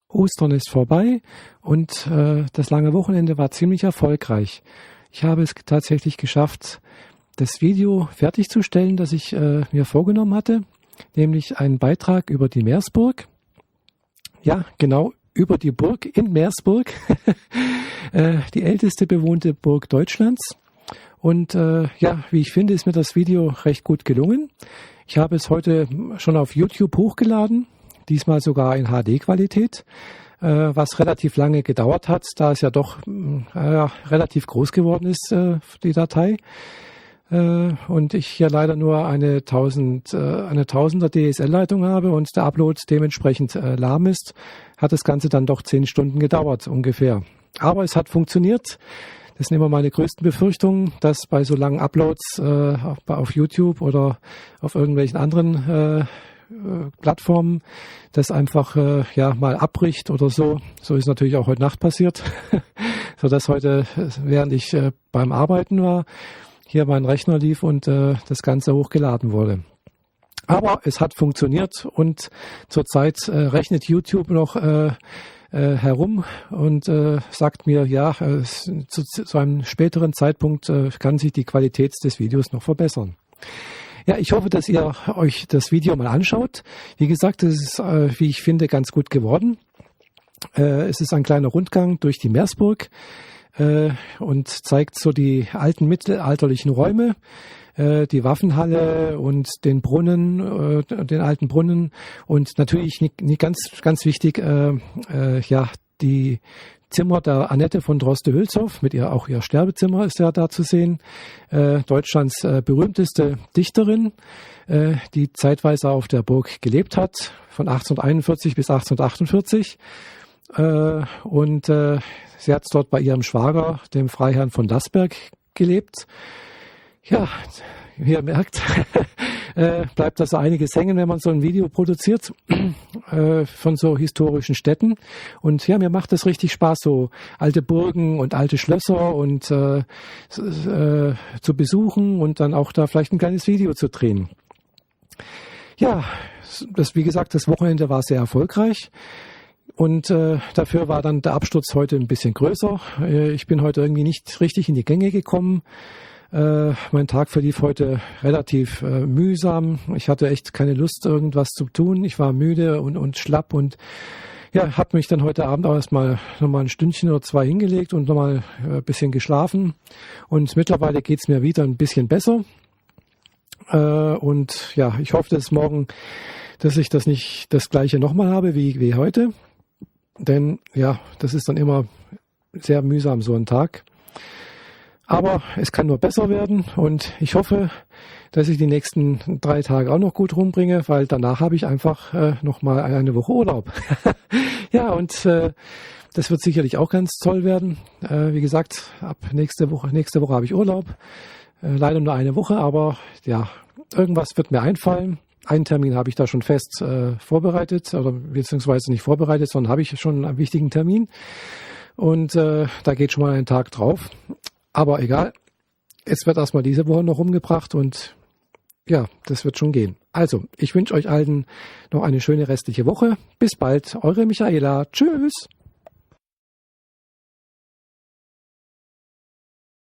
Ostern ist vorbei und das lange Wochenende war ziemlich erfolgreich. Ich habe es tatsächlich geschafft, das Video fertigzustellen, das ich mir vorgenommen hatte, nämlich einen Beitrag über die Meersburg. Ja, genau, über die Burg in Meersburg, die älteste bewohnte Burg Deutschlands. Und ja, wie ich finde, ist mir das Video recht gut gelungen. Ich habe es heute schon auf YouTube hochgeladen, diesmal sogar in HD-Qualität, was relativ lange gedauert hat, da es ja doch relativ groß geworden ist, die Datei. Und ich hier leider nur eine 1000er DSL-Leitung habe und der Upload dementsprechend lahm ist, hat das Ganze dann doch 10 Stunden gedauert ungefähr. Aber es hat funktioniert. Das sind immer meine größten Befürchtungen, dass bei so langen Uploads auf YouTube oder auf irgendwelchen anderen Plattformen das einfach mal abbricht oder so. So ist natürlich auch heute Nacht passiert, so dass heute, während ich beim Arbeiten war, hier mein Rechner lief und das Ganze hochgeladen wurde. Aber es hat funktioniert und zurzeit rechnet YouTube noch herum und sagt mir, ja, zu einem späteren Zeitpunkt kann sich die Qualität des Videos noch verbessern. Ja, ich hoffe, dass ihr euch das Video mal anschaut. Wie gesagt, es ist, wie ich finde, ganz gut geworden. Es ist ein kleiner Rundgang durch die Meersburg und zeigt so die alten mittelalterlichen Räume, die Waffenhalle und den Brunnen, den alten Brunnen und natürlich nicht ganz wichtig, die Zimmer der Annette von Droste-Hülshoff, auch ihr Sterbezimmer ist ja da zu sehen, Deutschlands berühmteste Dichterin, die zeitweise auf der Burg gelebt hat, von 1841 bis 1848 und sie hat dort bei ihrem Schwager, dem Freiherrn von Dassberg, gelebt. Ja, wie ihr merkt, bleibt also einiges hängen, wenn man so ein Video produziert von so historischen Städten. Und ja, mir macht es richtig Spaß, so alte Burgen und alte Schlösser und zu besuchen und dann auch da vielleicht ein kleines Video zu drehen. Ja, wie gesagt, das Wochenende war sehr erfolgreich. Und dafür war dann der Absturz heute ein bisschen größer. Ich bin heute irgendwie nicht richtig in die Gänge gekommen. Mein Tag verlief heute relativ mühsam. Ich hatte echt keine Lust, irgendwas zu tun. Ich war müde und schlapp und ja, habe mich dann heute Abend auch erstmal nochmal ein Stündchen oder 2 hingelegt und nochmal ein bisschen geschlafen. Und mittlerweile geht's mir wieder ein bisschen besser. Und ja, ich hoffe, dass morgen, dass ich das nicht das Gleiche nochmal habe wie heute. Denn ja, das ist dann immer sehr mühsam, so ein Tag. Aber es kann nur besser werden und ich hoffe, dass ich die nächsten 3 Tage auch noch gut rumbringe, weil danach habe ich einfach nochmal eine Woche Urlaub. Ja, und das wird sicherlich auch ganz toll werden. Wie gesagt, ab nächste Woche habe ich Urlaub. Leider nur eine Woche, aber ja, irgendwas wird mir einfallen. Einen Termin habe ich da schon fest vorbereitet, oder beziehungsweise nicht vorbereitet, sondern habe ich schon einen wichtigen Termin. Und da geht schon mal ein Tag drauf. Aber egal, es wird erstmal diese Woche noch rumgebracht und ja, das wird schon gehen. Also, ich wünsche euch allen noch eine schöne restliche Woche. Bis bald, eure Michaela. Tschüss.